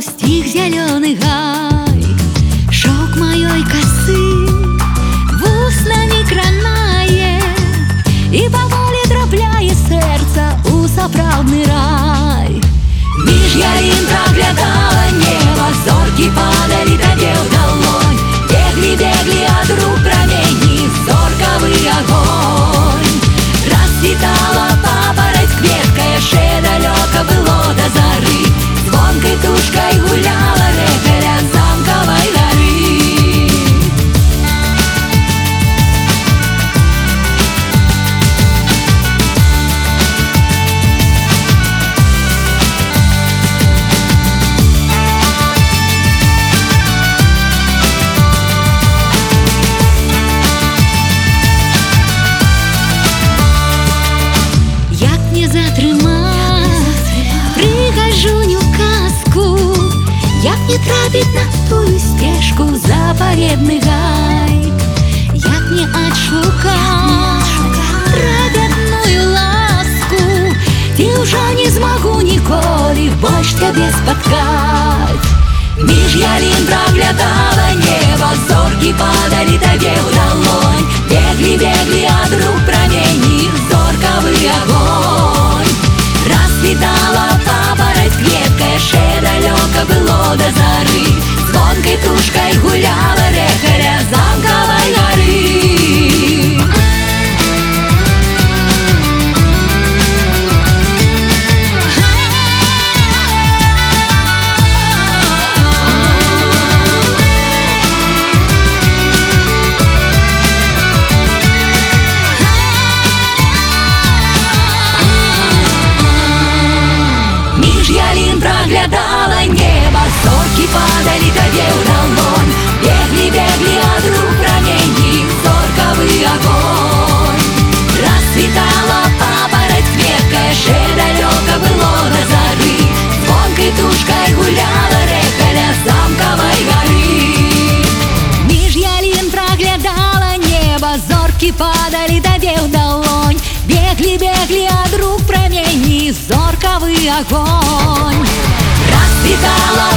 стих зеленый гай, шок моей косы вуснами кранае и поволі трапляє сердца у сапраўдны рай. Між ялін праглядала неба, зоркі падалі табе ў далонь, беглі ад рук прамені зоркавы агонь. Расцвітала папараць кветка, яшчэ далёка было да зары, звонкай тушкай гуляла рэка ля замкавай гары. Прыгажуню казку, як не трапіць на тую сцежку запаведны гай, як не адшукаць праведную ласку, ці ўжо не змагу ніколі больш цябе спаткаць. Між ялін праглядала неба, зоркі падалі табе ў далонь, беглі ад рук прамені зоркавы агонь. Расцвітала папараць кветка, яшчэ далёка было да зары, звонкай тушкай гуляла рэка ля замкавай гары. Праглядала неба, зоркі падалі табе ў далонь, беглі ад рук прамені зоркавы агонь. Расцвітала папараць кветка, яшчэ далёка было да зары, звонкай тушкай гуляла рэка ля замкавай гары. Між ялін праглядала неба, зоркі падалі табе ў далонь, беглі ад рук прамені зоркавы агонь. Расцвітала